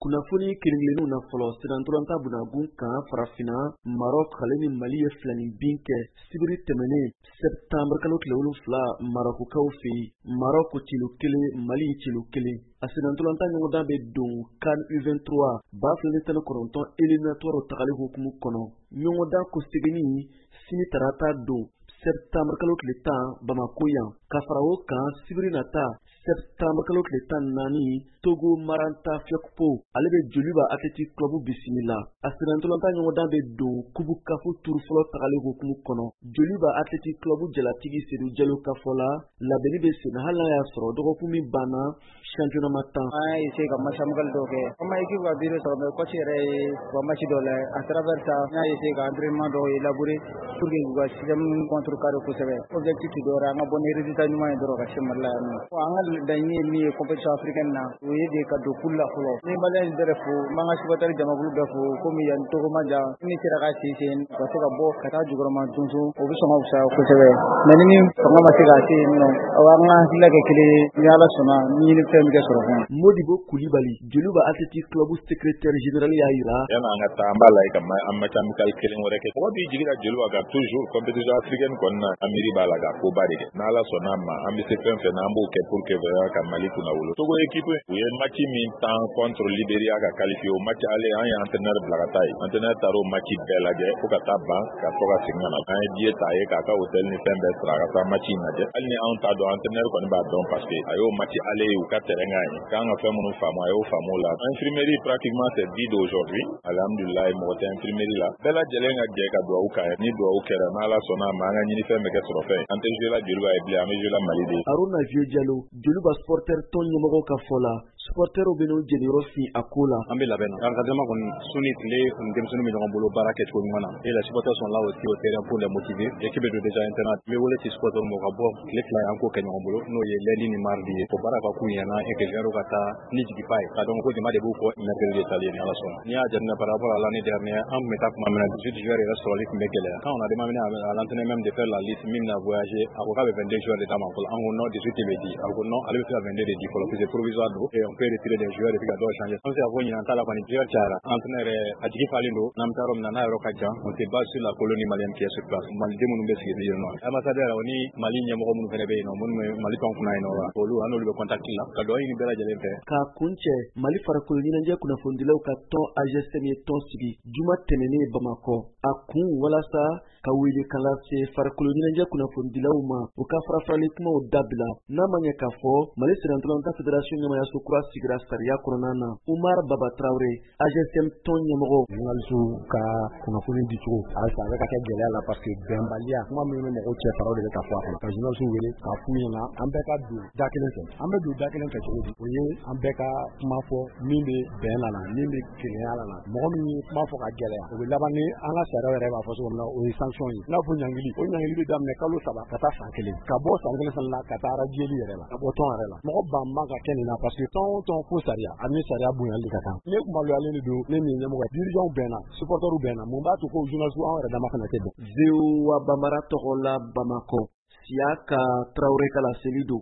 kunnafoni kelen-kelenninw na fɔlɔ senatolanta bunakun kan farafina Maroc ale ni Mali ye filanin bin kɛ sibiri tɛmɛnen septembre kalo tile 7 Marokukaw fɛ yen. Maroc cilo 1 Mali cilo 1. A senatolanta ɲɔgɔndan bɛ don CAN U23 2019 éliminatoire tagali hukumu kɔnɔ. Ɲɔgɔndan ko seginni sini tarata don septembre kalo tile 10 Bamako yan. Ka fara o kan sibiri nata septembre kalo tile 14 Togo Maranta Fiokpo ale bɛ Joliba Athletic Club bisimila. A senatolanta ɲɔgɔndan bɛ don Kubu Kafu turu fɔlɔ tagali hukumu kɔnɔ. Joliba Athletic Club jalatigi Seydou Diallo ka fɔ la labɛnni bɛ sen hali n'a y'a sɔrɔ dɔgɔkun min banna championnat ma tan. An y'a essayer ka match amical dɔw kɛ. An ma équipe ka biri sɔrɔ mais coach yɛrɛ ye match dɔw lajɛ. À travers ça an y'a essayer ka entraînement dɔw élaborer pour que u ka système contrecarrer kosɛbɛ. Objectif tɛ dɔ wɛrɛ an ka bɔ ni résultat ɲuman ye dɔrɔn ka se Mali la yan nɔ. An ka laɲini ye min ye compétition africaine na o ye de ka don poule la fɔlɔ. Ni Malien bɛɛ fo m'an ka supporter jamakulu bɛɛ fo komi yan Togo ma jan ni sera ka sinsin ka se ka bɔ ka taa jukɔrɔma donso o bɛ sɔn ka fisaya kosɛbɛ. Mais ni fanga ma se ka se yen nɔ an ka hakilila kɛ kelen ye ni Ala sɔnna ni ɲinifɛn bɛ kɛ sɔrɔ fana. Modibo Coulibaly Joliba Athletic Club secrétaire général y'a yira. Yana an ka taa an b'a lajɛ ka match amical kelen wɛrɛ kɛ. Mɔgɔ b'i jigi da Joliba kan toujours compétition africaine kɔni na an miiri b'a la ka koba de kɛ. N'Ala sɔnna ma an bɛ se fɛn fɛn na an b'o kɛ pour que ka Mali kunna wolo. Togo équipe u ye match min tan contre Libéria ka qualifié o match aller an ye entraîneur bila ka taa yen. Entraîneur taara o match bɛɛ lajɛ fo ka taa ban ka to ka segin ka na. An ye billet ta ye k'a ka hôtel ni fɛn bɛɛ sara ka taa match in lajɛ. Hali ni anw t'a dɔn entraîneur kɔni b'a dɔn parce que a y'o match aller u ka terrain kan ye. K'an ka fɛn minnu faamu a y'o faamu la. Infirmerie pratiquement c'est vide aujourd'hui. Alhamdulilayi mɔgɔ tɛ infirmerie la. Bɛɛ lajɛlen ka jɛ ka duwawu k'a ye. Ni duwawu kɛra n'Ala sɔnna ma an ka ɲinifɛn bɛ kɛ sɔrɔ fɛn. An tɛ jouer la Joliba ye bilen an bɛ jouer la Mali de. Haruna Vieux Diallo Joliba supporter tɔn ɲɛmɔgɔ ka fɔ la supporterw bɛ n'u jɛniyɔrɔ fin a ko la. An bɛ labɛn na. Encadrement kɔni su ni tile denmisɛnninw bɛ ɲɔgɔn bolo baara kɛcogo ɲuman na. Et les supporters sont là aussi au terrain pour les motiver. L'équipe est déjà internat. N bɛ wele ci supporter mɔgɔ ka bɔ tile fila an k'o kɛ ɲɔgɔn bolo n'o ye lundi ni mardi ye. O baara ka k'u ɲɛna et que joueurs ka taa ni jigi ba ye. Ka dɔn ko jama de b'u kɔ mercredi de tali ye ni Ala sɔnna. N'i y'a jateminɛ par rapport à l'année dernière an tun bɛ taa kuma min na 18 joueurs yɛrɛ sɔrɔli tun bɛ gɛlɛya. Quand on a demandé à l'entraîneur même de faire la liste min na voyager a ko k'a bɛ 22 joueurs de d'a ma fɔlɔ. An ko non 18 de bɛ di. A ko non ale bɛ se ka 22 de di fɔlɔ puisque provisoire don et on peut retirer des joueurs et puis ka dɔw changer. An bɛ se ka fɔ ɲinan ta la kɔni joueur cayara. Entraîneur yɛrɛ a jigi falen don n'an bɛ taa yɔrɔ min na n'a yɔrɔ ka jan on se base sur la colonie malienne qui est sur place. Maliden minnu bɛ sigi yen nɔ. Ambassadeur o ni Mali ɲɛmɔgɔ minnu fana bɛ yen nɔ minnu bɛ Mali tɔn kunna yen nɔ olu an n'olu bɛ contact la ka dɔn ɲini bɛɛ lajɛlen fɛ. K'a kun cɛ Mali farikolo ɲɛnajɛ kunnafonidilaw ka tɔn AGSM ye tɔn sigi juma tɛmɛnen Bamakɔ. A kun walasa ka wele kan lase farikolo ɲɛnajɛ kunnafonidilaw ma u ka farafarali kumaw dabila. N'a ma ɲɛ k'a fɔ Mali senatolanta fédération ɲɛmayaso kura sigira sariya kɔnɔna na. Umar Baba Traoré AGSM tɔn ɲɛmɔgɔ. Journaliste ka kunnafoni di cogo a bɛ ka kɛ gɛlɛya la parce que bɛnbaliya kuma minnu bɛ mɔgɔw cɛ faraw de bɛ ka fɔ a kɔnɔ. Ka journaliste wele k'a f'u ɲɛna an bɛɛ ka don da kelen fɛ. An bɛ don da kelen fɛ cogo di? O ye an bɛɛ ka kuma fɔ min bɛ bɛn la la min bɛ kelenya la la. Mɔgɔ min ye kuma fɔ ka gɛlɛya o bɛ laban ni an ka sariya yɛrɛ b'a fɔ cogo min na o ye sanction ye. N'a fɔ ɲangili o ɲangili bɛ daminɛ kalo 3 ka taa san 1 ka bɔ san 1 fana la ka taa radieli yɛrɛ la ka bɔ tɔn yɛrɛ la. Mɔgɔ ban man ka kɛ nin na parce que tɔn o tɔn ko sariya ani sariya bonyali ka kan. Ne kun maloyalen de don ne min ɲɛmɔgɔ dirigeants bɛnna supporters bɛnna mun b'a to ko journalistes an yɛrɛ dama fana tɛ bɛn. Zewa Bamara tɔgɔ la Bamakɔ Siaka Traoré kala seli don.